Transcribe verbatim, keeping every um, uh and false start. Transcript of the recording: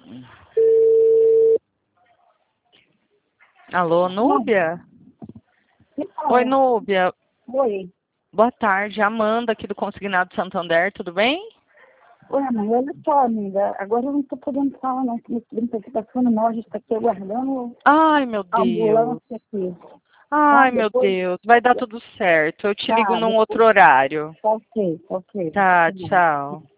Alô, Núbia? Oi, Núbia. Oi. Boa tarde, Amanda aqui do Consignado Santander, tudo bem? Oi, mãe, olha só, amiga, agora eu não estou podendo falar, não, que meu sobrinho está aqui passando mal, a gente está aqui aguardando Ai, meu a Deus. ambulância aqui. Ai, Tá, meu depois, Deus, vai dar tudo certo. Eu te ligo tá, num depois, outro horário. tá ok, tá ok. Tá, Tá bom. tchau.